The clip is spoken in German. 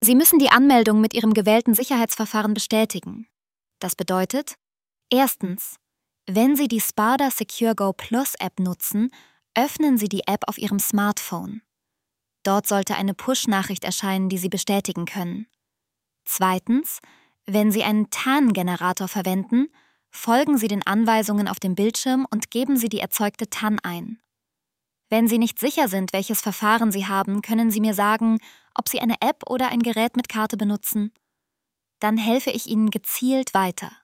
Sie müssen die Anmeldung mit Ihrem gewählten Sicherheitsverfahren bestätigen. Das bedeutet, erstens, wenn Sie die Sparda Secure Go Plus App nutzen, öffnen Sie die App auf Ihrem Smartphone. Dort sollte eine Push-Nachricht erscheinen, die Sie bestätigen können. Zweitens, wenn Sie einen TAN-Generator verwenden, folgen Sie den Anweisungen auf dem Bildschirm und geben Sie die erzeugte TAN ein. Wenn Sie nicht sicher sind, welches Verfahren Sie haben, können Sie mir sagen, ob Sie eine App oder ein Gerät mit Karte benutzen. Dann helfe ich Ihnen gezielt weiter.